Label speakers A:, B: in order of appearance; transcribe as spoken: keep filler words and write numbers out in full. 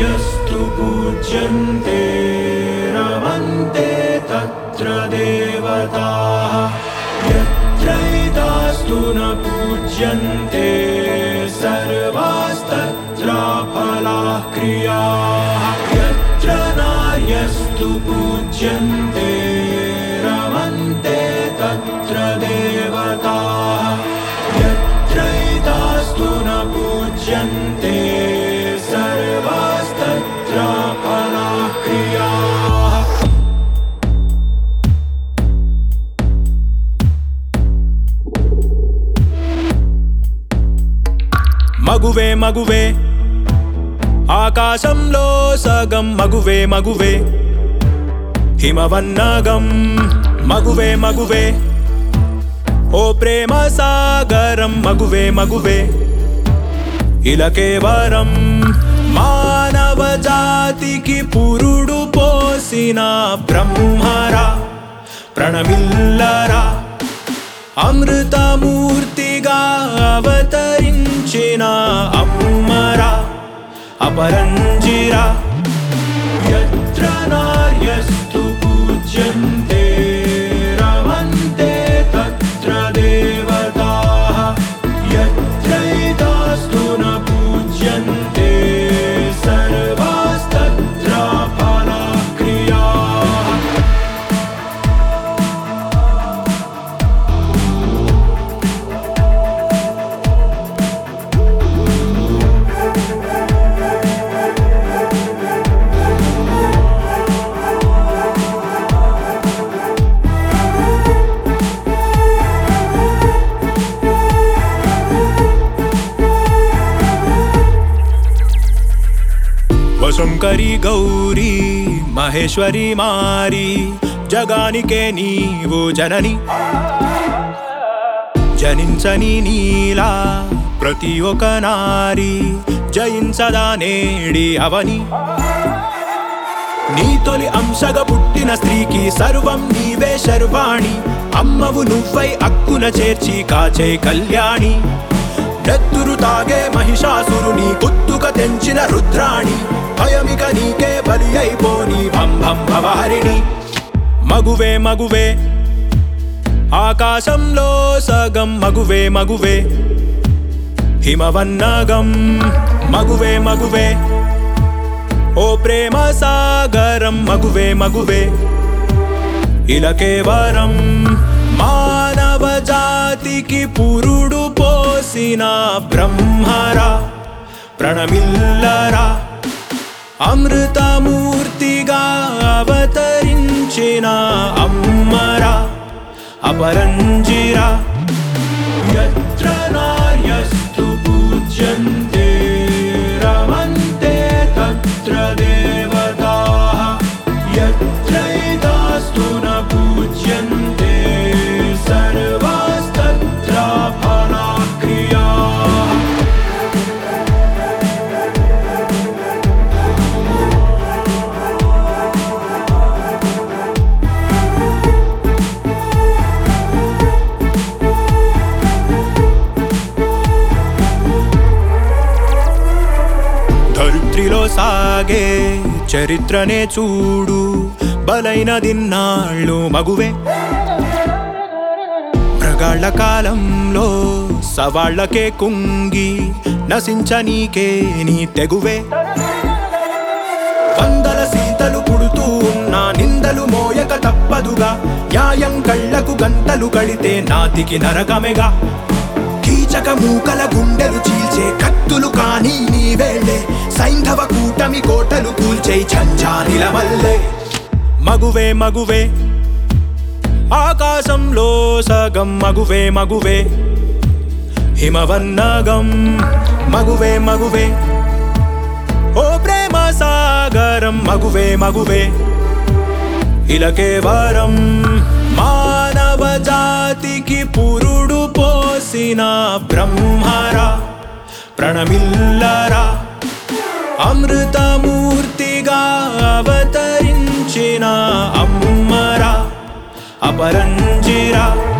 A: यस्तु पूज्यन्ते रमन्ते तत्र देवताः यत्रैतास्तु न पूज्यन्ते सर्वास्तत्राफलाः क्रियाः यत्र नार्यस्तु पूज्यन्ते रमन्ते तत्र देवताः यत्रैतास्तु न पूज्यन्ते सर्वास्तत्राफलाः क्रियाः। మగువే మగువే ఆకాశంలో సగం మగువే మగువే హిమవన్నగం మగువే మగువే ఓ ప్రేమ సాగరం మగువే మగువే ఇలా కేవలం మానవ జాతికి పురుడు పోసిన బ్రహ్మరా ప్రణమిల్లరా అమృతమూర్తిగా అవతరించిన అమ్మరా అపరంజిరా యత్ర నార్యస్తు పూజ్యంతే రమంతే తత్ర దేవతాః యత్రైతాస్తు న పూజ్యంతే సర్వాస్తత్రాఫలాః క్రియాః। శంకరి గౌరీ మహేశ్వరి మారి జగానికే నీవు జనని జనించని నీలా ప్రతి ఒక్క నారి జయించదా నేడి అవని నీ తొలి అంశగా పుట్టిన స్త్రీకి సర్వం నీవే శర్వాణి అమ్మవు నువ్వై అక్కున చేర్చి కాచే కళ్యాణి నెత్తురు తాగే మహిషాసురుని గుత్తుక తెంచిన రుద్రాణి భయమిక నీకే బలి అయిపోని భం భం భవహరిణి మగువే మగువే ఆకాశంలో సగం మగువే మగువే హిమవన్నగం మగువే మగువే ఓ ప్రేమ సాగరం మగువే మగువే ఇలా కేవలం మానవ జాతికి పురుడు పోసిన బ్రహ్మరా ప్రణమిల్లరా అమృతమూర్తిగా అవతరించిన అమ్మరా అపరంజిరా యత్ర నార్యస్తు పూజ్యంతే రమంతే తత్ర దేవతాః యత్రైతాస్తు న పూజ్యంతే సర్వాస్తత్రాఫలాః క్రియాః। ధరిత్రిలో సాగే చరిత్రనే చూడు బలైన దిన్నాళ్ళు మగువే మృగాళ్ళ కాలంలో సవాళ్లకే కుంగి నశించనీకే నీ తెగువే వందల సీతలు పుడుతూ ఉన్న నిందలు మోయక తప్పదుగా న్యాయం కళ్ళకు గంటలు కడితే నాతికి నరకమెగా కీచక మూకల గుండెలు చీల్చే కత్తులు కానీ నీవేళ్లే సైంధవ కూటమి కోటలు కూల్చే ఝంఝానిల వల్లే మగువే మగువే ఆకాశంలో సగం మగువే మగువే హిమవన్నగం మగువే మగువే ఓ ప్రేమ సాగరం మగువే మగువే ఇలా కేవలం మానవ జాతికి పురుడు పోసిన బ్రహ్మరా ప్రణమిల్లరా అమృతమూర్తిగా అవతరించిన అమ్మరా అపరంజిరా